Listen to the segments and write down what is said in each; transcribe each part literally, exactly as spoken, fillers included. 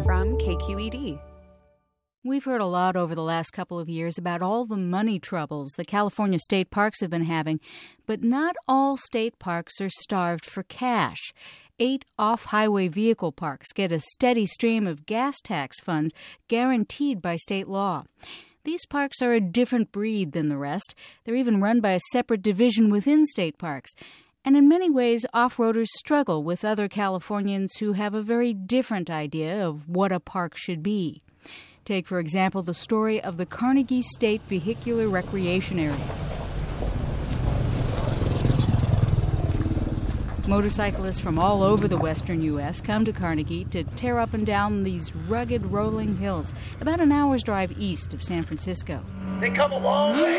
from K Q E D. We've heard a lot over the last couple of years about all the money troubles the California state parks have been having, but not all state parks are starved for cash. Eight off-highway vehicle parks get a steady stream of gas tax funds guaranteed by state law. These parks are a different breed than the rest. They're even run by a separate division within state parks. And in many ways, off-roaders struggle with other Californians who have a very different idea of what a park should be. Take, for example, the story of the Carnegie State Vehicular Recreation Area. Motorcyclists from all over the western U S come to Carnegie to tear up and down these rugged, rolling hills, about an hour's drive east of San Francisco. They come a long way.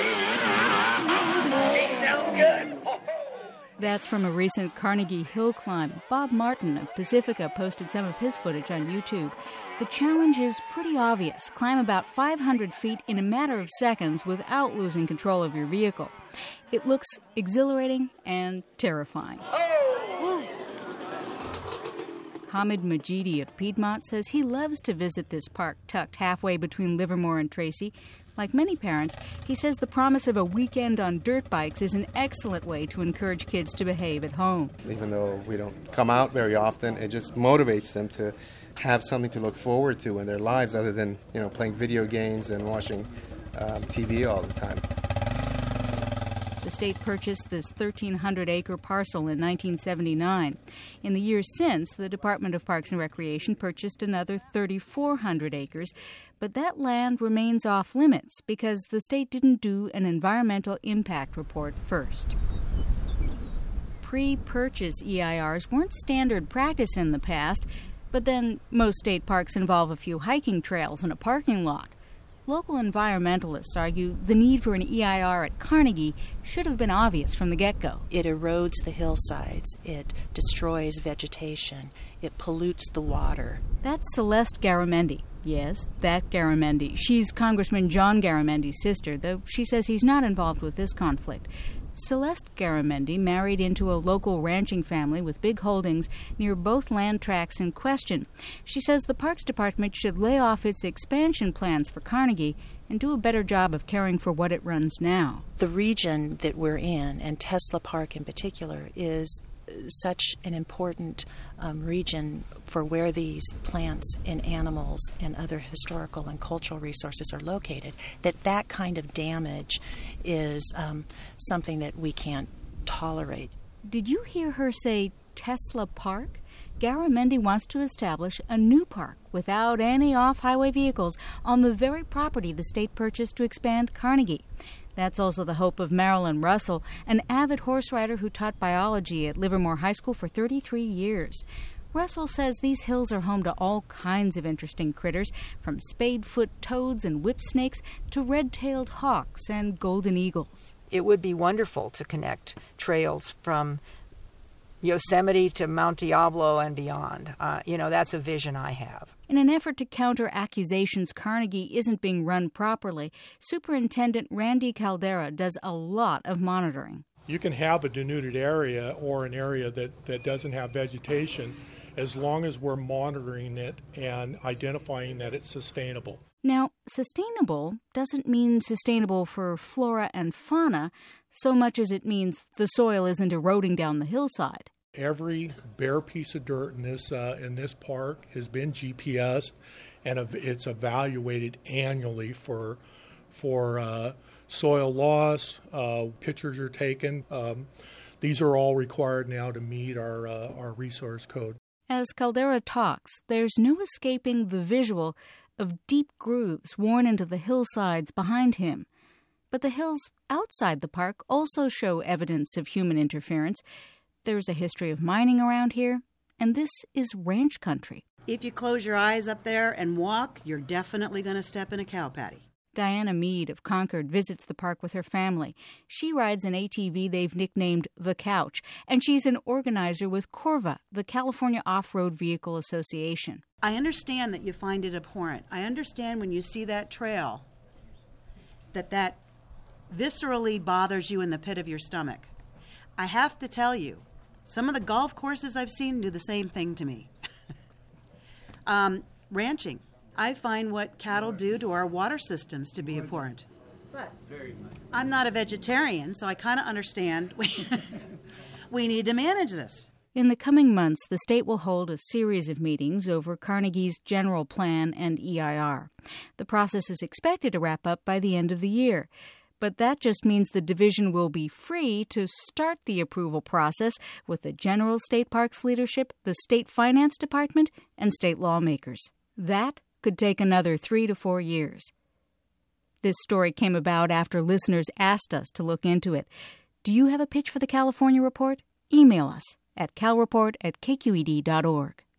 It sounds good. That's from a recent Carnegie Hill climb. Bob Martin of Pacifica posted some of his footage on YouTube. The challenge is pretty obvious. Climb about five hundred feet in a matter of seconds without losing control of your vehicle. It looks exhilarating and terrifying. Hamid Majidi of Piedmont says he loves to visit this park tucked halfway between Livermore and Tracy. Like many parents, he says the promise of a weekend on dirt bikes is an excellent way to encourage kids to behave at home. Even though we don't come out very often, it just motivates them to have something to look forward to in their lives other than, you know, playing video games and watching um, T V all the time. The state purchased this thirteen hundred acre parcel in nineteen seventy-nine. In the years since, the Department of Parks and Recreation purchased another thirty-four hundred acres, but that land remains off limits because the state didn't do an environmental impact report first. Pre-purchase E I Rs weren't standard practice in the past, but then most state parks involve a few hiking trails and a parking lot. Local environmentalists argue the need for an E I R at Carnegie should have been obvious from the get-go. It erodes the hillsides, it destroys vegetation, it pollutes the water. That's Celeste Garamendi. Yes, that Garamendi. She's Congressman John Garamendi's sister, though she says he's not involved with this conflict. Celeste Garamendi married into a local ranching family with big holdings near both land tracts in question. She says the Parks Department should lay off its expansion plans for Carnegie and do a better job of caring for what it runs now. The region that we're in, and Tesla Park in particular, is such an important um, region for where these plants and animals and other historical and cultural resources are located, that that kind of damage is um, something that we can't tolerate. Did you hear her say Tesla Park? Garamendi wants to establish a new park without any off-highway vehicles on the very property the state purchased to expand Carnegie. That's also the hope of Marilyn Russell, an avid horse rider who taught biology at Livermore High School for thirty-three years. Russell says these hills are home to all kinds of interesting critters, from spadefoot toads and whip snakes to red-tailed hawks and golden eagles. It would be wonderful to connect trails from Yosemite to Mount Diablo and beyond. Uh, you know, that's a vision I have. In an effort to counter accusations Carnegie isn't being run properly, Superintendent Randy Caldera does a lot of monitoring. You can have a denuded area or an area that, that doesn't have vegetation as long as we're monitoring it and identifying that it's sustainable. Now, sustainable doesn't mean sustainable for flora and fauna so much as it means the soil isn't eroding down the hillside. Every bare piece of dirt in this uh, in this park has been G P S'd, and it's evaluated annually for for uh, soil loss. Uh, pictures are taken. Um, these are all required now to meet our uh, our resource code. As Caldera talks, there's no escaping the visual of deep grooves worn into the hillsides behind him. But the hills outside the park also show evidence of human interference. There's a history of mining around here, and this is ranch country. If you close your eyes up there and walk, you're definitely going to step in a cow patty. Diana Mead of Concord visits the park with her family. She rides an A T V they've nicknamed The Couch, and she's an organizer with Corva, the California Off-Road Vehicle Association. I understand that you find it abhorrent. I understand when you see that trail that that viscerally bothers you in the pit of your stomach. I have to tell you, some of the golf courses I've seen do the same thing to me. um, ranching. I find what cattle do to our water systems to be abhorrent. But I'm not a vegetarian, so I kind of understand we, we need to manage this. In the coming months, the state will hold a series of meetings over Carnegie's general plan and E I R. The process is expected to wrap up by the end of the year. But that just means the division will be free to start the approval process with the general state parks leadership, the state finance department, and state lawmakers. That could take another three to four years. This story came about after listeners asked us to look into it. Do you have a pitch for the California Report? Email us at calreport at k q e d dot org.